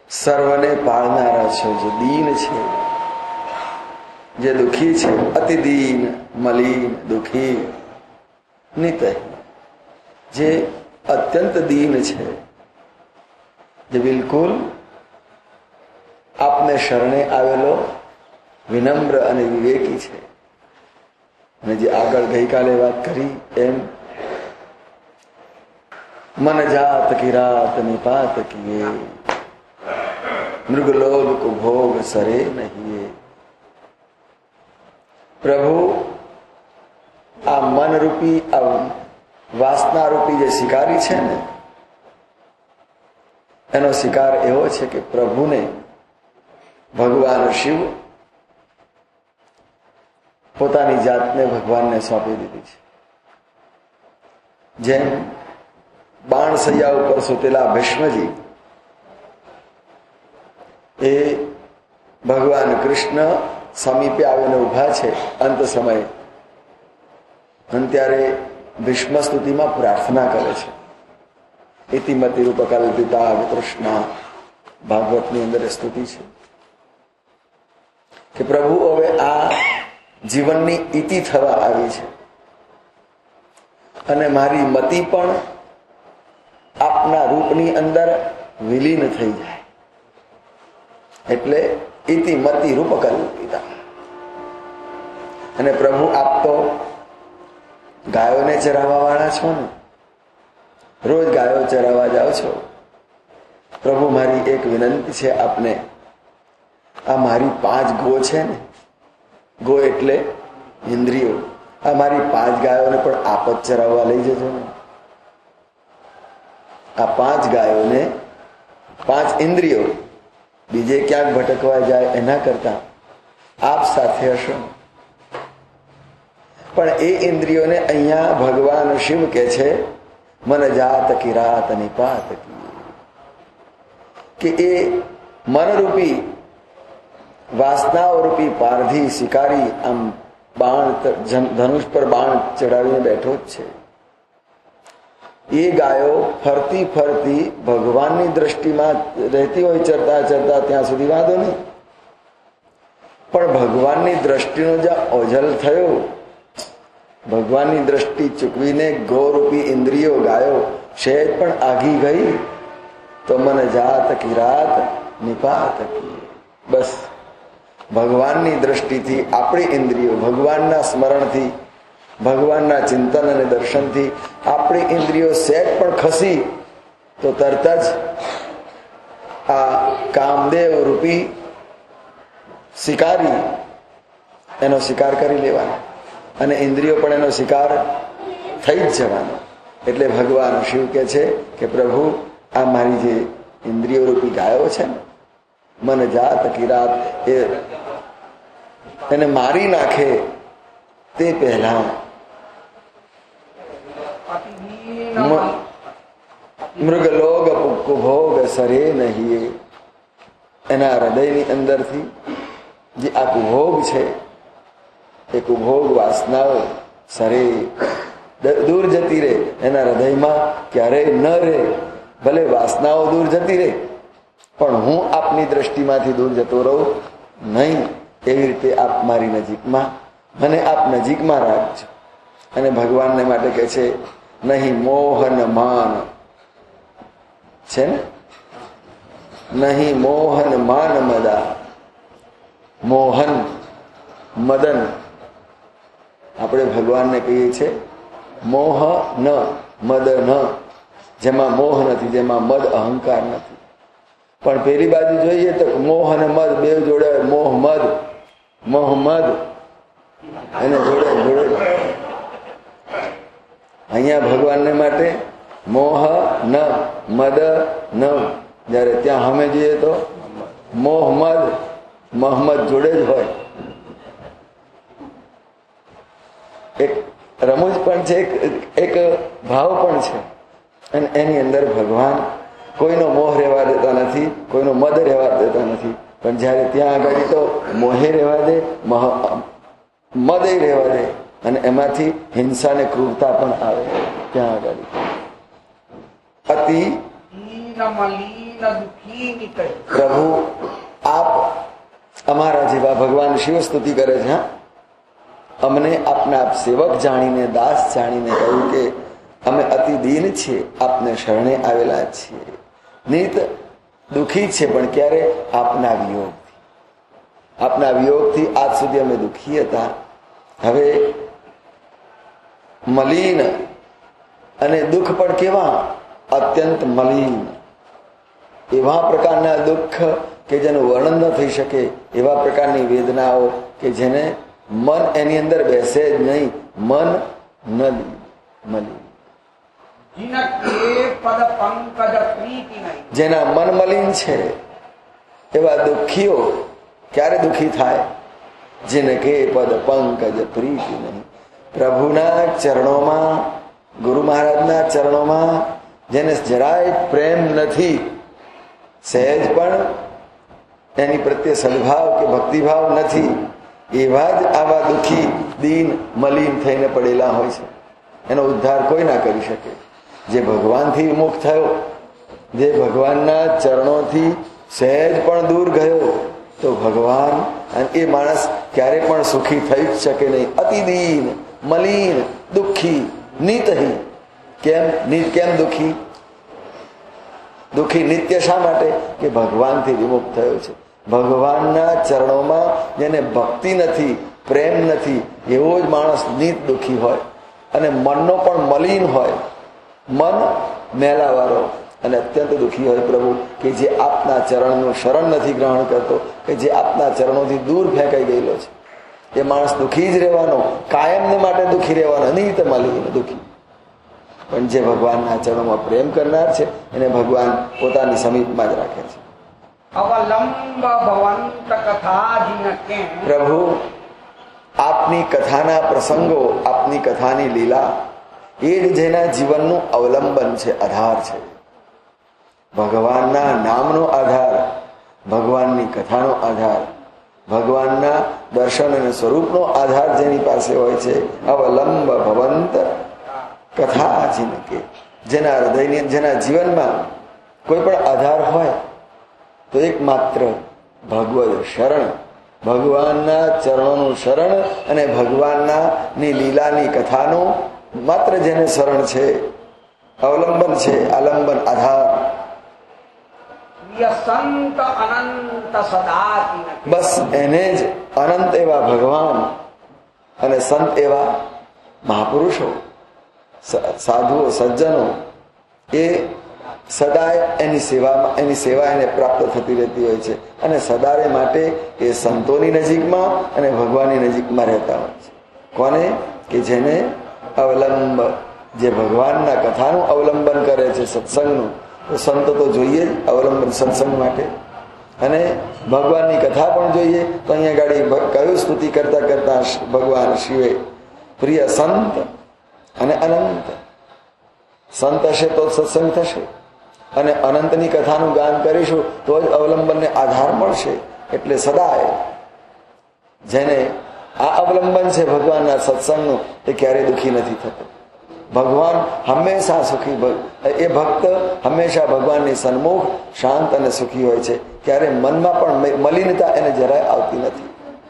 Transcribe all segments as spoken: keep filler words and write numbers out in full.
સર્વને પાળનારા છો, જે દીન છે, જે દુઃખી છે, અતિ દીન મલિન દુઃખી નિત, જે અત્યંત દીન છે, જે બિલકુલ આપને શરણે આવેલો વિનમ્ર અને વિવેકી છે. અને જે આગળ ગઈકાલે વાત કરી એમ મન જાત કી રાત નિપાત કિએ, મૃગલોક કો ભોગ સરે નહિએ. પ્રભુ આ મનરૂપી આ વાસનારૂપી જે શિકારી છે ને, એનો શિકાર એવો છે કે પ્રભુને ભગવાન શિવ પોતાની જાતને ભગવાનને સોંપી દીધી છે. જેમ બાણસૈયા ઉપર સૂતેલા ભીષ્મજી એ ભગવાન કૃષ્ણ સમીપે આવીને ઉભા છે અંત સમયે, અને ત્યારે ભીષ્મ સ્તુતિમાં પ્રાર્થના કરે છે. ઇતિમતિ રૂપકલ્પિતા વિતૃષ્ણા ભાગવતની અંદર સ્તુતિ છે કે પ્રભુ હવે આ જીવનની ઇતિ થવા આવી છે અને મારી મતિ પણ આપના રૂપની અંદર વિલીન થઈ જાય, એટલે ઇતિ મતિ રૂપકલ્પિતા. અને પ્રભુ આપ તો ગાયોને ચરાવવા વાળા છો ને, રોજ ગાયો ચરાવવા જાઓ છો. પ્રભુ મારી એક વિનંતી છે આપને, આ મારી પાંચ ગો છે ને, ગો એટલે ઇન્દ્રિયો, આ મારી પાંચ ગાયોને પણ આપ જ ચરાવવા લઈ જજો ને. આ પાંચ ગાયોને, પાંચ ઇન્દ્રિયો બીજે ક્યાંક ભટકવા જાય એના કરતા આપ સાથે હશો. પણ એ ઇન્દ્રિયોને અહીંયા ભગવાન શિવ કે છે મન જાત કી રાત નિપાત કી, કે એ મનરૂપી વાસનાઓ રૂપી પારધી શિકારી આમ બાણ ધનુષ પર બાણ ચડાવીને બેઠો જ છે. એ ગાયો ફરતી ફરતી ભગવાનની દ્રષ્ટિમાં રહેતી હોય, ચરતા ચરતા ત્યાં સુધી વાંધો નહીં, પણ ભગવાનની દ્રષ્ટિનો જ્યાં ઓझલ થયો, ભગવાનની દ્રષ્ટિ ચૂકવીને ગૌરૂપી ઇન્દ્રિયો ગાયો સહેજ પણ આગી ગઈ તો મને જાત કી રાત નિપાત કી. બસ ભગવાનની દ્રષ્ટિથી આપણી ઇન્દ્રિયો ભગવાનના સ્મરણથી, ભગવાનના ચિંતન અને દર્શનથી આપણી ઇન્દ્રિયો સહેજ પણ ખસી તો તરત જ આ કામદેવ રૂપી શિકારી એનો શિકાર કરી લેવાનો અને ઇન્દ્રિયો પણ એનો શિકાર થઈ જ જવાનો. એટલે ભગવાન શિવ કહે છે કે પ્રભુ આ મારી જે ઇન્દ્રિયો રૂપી ગાયો છે ને, મન જાત કી રાત, એ એને મારી નાખે તે પહેલા મૃગલોક કુભોગ સરે નહીં, એના હૃદયની અંદરથી જે આ કુભોગ છે એ કુભોગ વાસનાઓ સરે દૂર જતી રહે, એના હૃદયમાં ક્યારેય ન રહે. ભલે વાસનાઓ દૂર જતી રહે પણ હું આપની દ્રષ્ટિમાંથી દૂર જતો રહું નહીં. એવી રીતે આપ મારી નજીકમાં, મને આપ નજીકમાં રાખજો. અને ભગવાનને માટે કહે છે નહીં મોહન માન છે ને, નહીં મોહન માન મદા. મોહન મદન આપણે ભગવાનને કહીએ છીએ મોહ ન મદ ન, જેમાં મોહ નથી, જેમાં મદ અહંકાર નથી. પણ પેલી બાજુ જોઈએ તો મોહ અને મદ બે જોડે, મોહ મદ મોહમ્મદ એને જોડે જોડે. અહીંયા ભગવાનને માટે મોહ ન મદ ન, જ્યારે ત્યાં અમે જઈએ તો મોહમ્મદ મોહમ્મદ જોડે જ હોય. એક રમૂજ પણ છે, એક ભાવ પણ છે, અને એની અંદર ભગવાન કોઈનો મોહ રહેવા દેતા નથી, કોઈનો મદ રહેવા દેતા નથી. પણ જ્યારે ત્યાં આગળ તો મોહે રહેવા દે, મદે રહેવા દે, અને એમાંથી હિંસા ને ક્રૂરતા પણ આવે ત્યાં આગળ. અતિ પ્રભુ આપ અમારા જેવા ભગવાન શિવ સ્તુતિ કરે છે. હા, અમને આપના સેવક જાણીને, દાસ જાણીને કહ્યું કે અમે અતિ દીન છીએ, આપને શરણે આવેલા છીએ, નિત દુઃખી છે, પણ ક્યારે આપના વિયોગથી. આપના વિયોગથી આજ સુધી અમે દુઃખી હતા. હવે મલિન અને દુઃખ પણ કેવા અત્યંત મલિન, એવા પ્રકારના દુઃખ કે જેનું વર્ણન ન થઈ શકે, એવા પ્રકારની વેદનાઓ કે જેને મન એની અંદર બેસે જ નહીં. મન નલી મલિન, જેના મન મલિન છે એવા દુઃખીઓ ક્યારે દુઃખી થાય? જેને કે પદ પંકજ પ્રીતિ નહીં. પ્રભુના ચરણોમાં, ગુરુ મહારાજના ચરણોમાં જેને જરાય પ્રેમ નથી, સહેજ પણ એની પ્રત્યે સદભાવ કે ભક્તિભાવ નથી, એવા જ આવા દુઃખી દીન મલિન થઈને પડેલા હોય છે. એનો ઉદ્ધાર કોઈ ના કરી શકે. જે ભગવાનથી વિમુખ થયો, જે ભગવાનના ચરણોથી સહેજ પણ દૂર ગયો, તો ભગવાન અને એ માણસ ક્યારે પણ સુખી થઈ જ શકે નહીં. અતિ દીન મલિન દુઃખી નિતહી. કેમ નિત કેમ દુઃખી? દુઃખી નિત્ય શા માટે? કે ભગવાનથી વિમુખ થયો છે. ભગવાનના ચરણોમાં જેને ભક્તિ નથી, પ્રેમ નથી, એવો જ માણસ નિત દુઃખી હોય અને મનનો પણ મલિન હોય. મન મેલાવાળો અને અત્યંત દુઃખી હોય પ્રભુ, કે જે આપના ચરણનું શરણ નથી ગ્રહણ કરતો, કે જે આપના ચરણોથી દૂર ફેંકાઈ ગયેલો છે. એ માણસ દુઃખી જ રહેવાનો, કાયમને માટે દુઃખી રહેવાનો, નિત મલિન દુઃખી. પણ જે ભગવાનના ચરણોમાં પ્રેમ કરનાર છે એને ભગવાન પોતાની સમીપમાં જ રાખે છે. પ્રભુ આપની કથાના પ્રસંગો, આપની કથાની લીલા એ જ જેના જીવનનું અવલંબન છે, આધાર છે. ભગવાનના નામનો આધાર, ભગવાનની કથાનો આધાર, ભગવાનના દર્શન અને સ્વરૂપનો આધાર જેની પાસે હોય છે. અવલંબ ભવંત કથા જિનકે. જેના હૃદયની, જેના જીવનમાં કોઈ પણ આધાર હોય તો એકમાત્ર ભગવદ શરણ, ભગવાનના ચરણોનું શરણ અને ભગવાનના ની લીલાની કથાનું માત્ર જેને શરણ છે, અવલંબન છે, આલંબન, આધાર. બસ એને જ અનંત એવા ભગવાન અને સંત એવા મહાપુરુષો, સાધુઓ, સજ્જનો એ સદાય એની સેવામાં, એની સેવા એને પ્રાપ્ત થતી રહેતી હોય છે. અને સદાય માટે એ સંતોની નજીકમાં અને ભગવાનની નજીકમાં રહેતા હોય છે. કોને? કે જેને અવલંબ, જે ભગવાનના કથાનું અવલંબન કરે છે, સત્સંગનું. તો સંતો તો જોઈએ જ અવલંબન સત્સંગ માટે, અને ભગવાનની કથા પણ જોઈએ. તો અહીંયા ગાડી કયું સ્તુતિ કરતા કરતા ભગવાન શિવે પ્રિય સંત અને અનંત. સંત હશે તો સત્સંગ થશે, અને અનંતની કથાનું ગાન કરીશું તો જ અવલંબનને આધાર મળશે. એટલે સદાય જેને આ અવલંબન છે ભગવાનના સત્સંગનું, એ ક્યારેય દુઃખી નથી થતો. ભગવાન હંમેશા સુખી, એ ભક્ત હંમેશા ભગવાનની સન્મુખ શાંત અને સુખી હોય છે. ક્યારે મનમાં પણ મલિનતા એને જરાય આવતી નથી.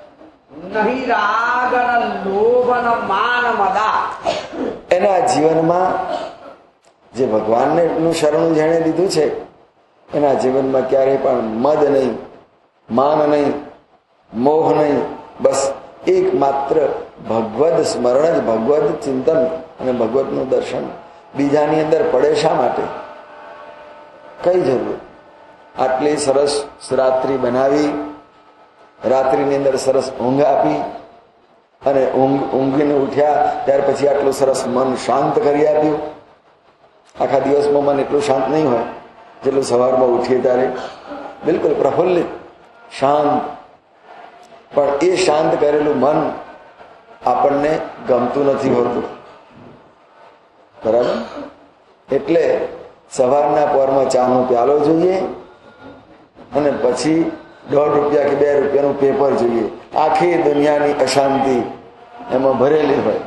એના જીવનમાં જે ભગવાનને નું શરણું જેણે લીધું છે, એના જીવનમાં ક્યારેય પણ મદ નહીં, માન નહીં, મોહ નહીં. બસ એકમાત્ર ભગવદ સ્મરણ જ, ભગવદ ચિંતન અને ભગવદનું દર્શન. બીજાની અંદર પડે શા માટે? કઈ જરૂર? આટલી સરસ રાત્રિ બનાવી, રાત્રિની અંદર સરસ ઊંઘ આપી, અને ઊંઘ ઊંઘીને ઉઠ્યા ત્યાર પછી આટલું સરસ મન શાંત કરી આપ્યું. આખા દિવસમાં મન એટલું શાંત નહીં હોય જેટલું સવારમાં ઉઠીએ ત્યારે બિલકુલ પ્રફુલ્લિત, શાંત. પણ એ શાંત કરેલું મન આપણને ગમતું નથી હોતું, બરાબર? એટલે સવારના પોરમાં ચાનો પ્યાલો જોઈએ, અને પછી દોઢ રૂપિયા કે બે રૂપિયાનું પેપર જોઈએ. આખી દુનિયાની અશાંતિ એમાં ભરેલી હોય.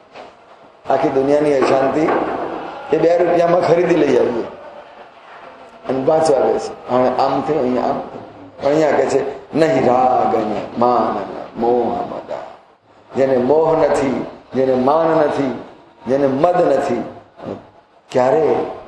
આખી દુનિયાની અશાંતિ એ બે રૂપિયામાં ખરીદી લઈ આવીએ. અને વાંચવા બેસે. અને આમ થયું, અહીંયા આમ થયું. અહીંયા કે છે નહીં રાગ અને માન મોહ મદા. જેને મોહ નથી, જેને માન નથી, જેને મદ નથી, ક્યારે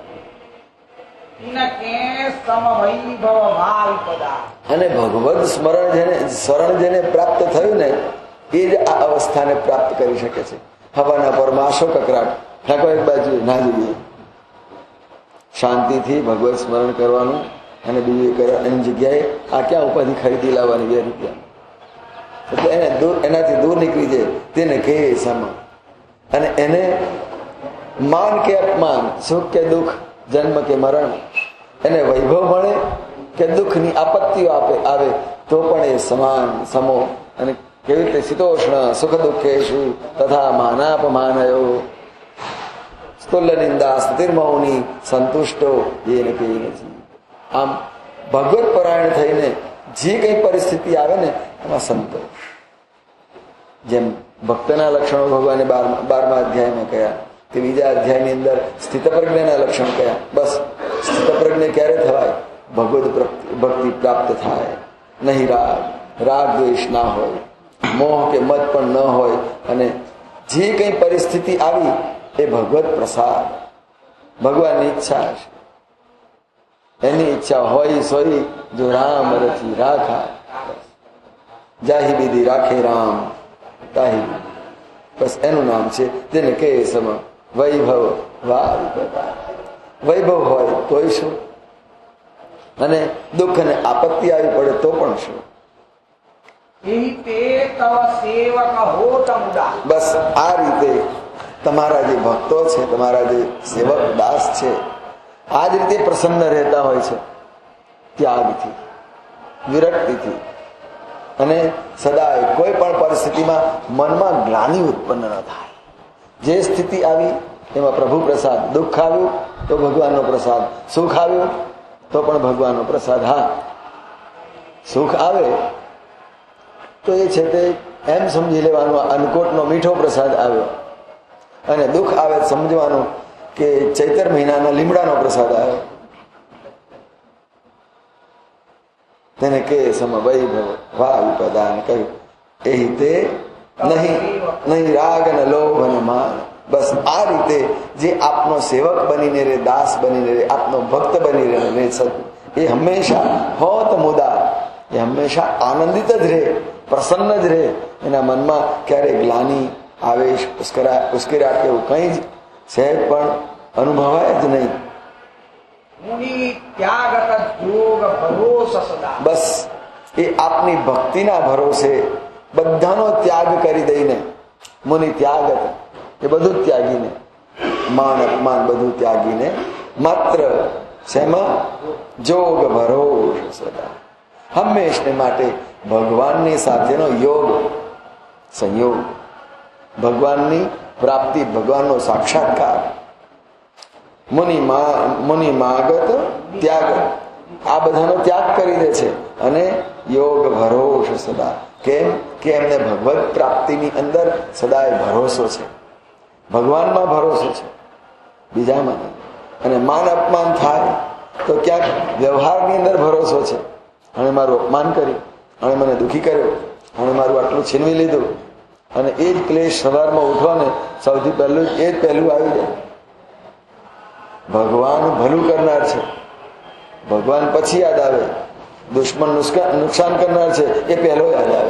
અને ભગવદ સ્મરણ જેને સ્મરણ જેને પ્રાપ્ત થયું ને એ જ આ અવસ્થાને પ્રાપ્ત કરી શકે છે. હવાના પર માશો કકરાટ ઠાકો એક બાજુ ના જોઈએ. શાંતિથી ભગવત સ્મરણ કરવાનું અને બીજું કરવા એની જગ્યાએ આ ક્યાં ઉપાધિ ખરીદી લાવવાની બે રૂપિયા એટલે એને દૂર એનાથી દૂર નીકળી જાય. તેને કહે સમા અને એને માન કે અપમાન, સુખ કે દુઃખ, જન્મ કે મરણ, એને વૈભવ મળે કે દુઃખની આપત્તિઓ આપે આવે તો પણ એ સમાન સમો. અને કેવી રીતે શીતોષ્ણ સુખ દુઃખેશુ તથા માનાપમાનયો સ્તુલ્ય નિંદા સ્થિતિર્મૌની સંતુષ્ટો એ નથી નથી. આમ ભગવત પરાયણ થઈને જે કઈ પરિસ્થિતિ આવે ને એમાં સંતોષ. જેમ ભક્તના લક્ષણો ભગવાને બારમા અધ્યાયમાં કયા, તે બીજા અધ્યાયની અંદર સ્થિત પ્રજ્ઞના લક્ષણ કયા. બસ સ્થિત પ્રજ્ઞ ક્યારે થવાય? ભગવદ ભક્તિ પ્રાપ્ત થાય. નહીં રાગ રાગ દ્વેષ ના હોય, મોહ કે મત પણ ન હોય, અને જે કઈ પરિસ્થિતિ આવી એ ભગવત પ્રસાદ, ભગવાનની ઈચ્છા છે. એની ઈચ્છા હોય સોઈ જો રામ રચી રાખા, જાહી બીધી રાખે રામ તાહી. બસ એનું નામ છે જેને કહે સમ વૈભવ વા. વૈભવ હોય તોય શું, અને દુઃખ અને આપત્તિ આવી પડે તો પણ શું. બસ આ રીતે તમારા જે ભક્તો છે, તમારા જે સેવક દાસ છે, આ જ રીતે પ્રસન્ન રહેતા હોય છે. ત્યાગથી, વિરક્તિથી, અને સદાય કોઈ પણ પરિસ્થિતિમાં મનમાં ગ્લાનિ ઉત્પન્ન ન થાય. જે સ્થિતિ આવી એમાં પ્રભુ પ્રસાદ. દુઃખ આવ્યું તો ભગવાનનો પ્રસાદ, સુખ આવ્યું તો પણ ભગવાનનો પ્રસાદ. હા, સુખ આવે તો એ છે તે એમ સમજી લેવાનું અન્નકોટનો મીઠો પ્રસાદ આવ્યો, અને દુઃખ આવે સમજવાનું કે ચૈતર મહિનાના લીમડાનો પ્રસાદ આવ્યો. તેને કે સમ વૈભવ વા વિપદાન કહ્યું એ રીતે નહીં નહીં રાગ અને લોભ અને માન. બસ આ રીતે જે આપનો સેવક બનીને રે, દાસ બનીને રે, આપનો ભક્ત બની રહે એ હંમેશા હોત મુદા, એ હંમેશા આનંદિત જ રહે, પ્રસન્ન જ રહે. એના મનમાં ક્યારેય ગ્લાની, આવેશ, ઉશ્કેરા ઉશ્કેરાટ એવું કંઈ જ સહેજ પણ અનુભવાય જ નહીં. બસ એ આપની ભક્તિના ભરોસે બધાનો ત્યાગ કરી દઈને, મુનિ ત્યાગત એ બધું ત્યાગીને, માન અપમાન બધું ત્યાગીને માત્ર શેમાં જોગ ભરોસ સદા, હંમેશને માટે ભગવાનની સાથેનો યોગ, સંયોગ, ભગવાનની પ્રાપ્તિ, ભગવાનનો સાક્ષાત્કાર. મુનિ મુનિ માગત ત્યાગ, આ બધાનો ત્યાગ કરી દે છે. અને યોગ ભરોસ સદા. કેમ કે એમને ભગવત પ્રાપ્તિની અંદર સદાય ભરોસો છે, ભગવાનમાં ભરોસો છે, બીજામાં નહીં. અને માન અપમાન થાય તો ક્યાંક વ્યવહારની અંદર ભરોસો છે. અને મારું અપમાન કર્યું, અને મને દુઃખી કર્યો, અને મારું આટલું છીનવી લીધું, અને એ જ ક્લેશ સવારમાં ઉઠો ને સૌથી પહેલું એ જ પહેલું આવી જાય. ભગવાન ભલું કરનાર છે, ભગવાન પછી યાદ આવે. દુશ્મન નુકસાન કરનાર છે એ પહેલો યાદ આવે.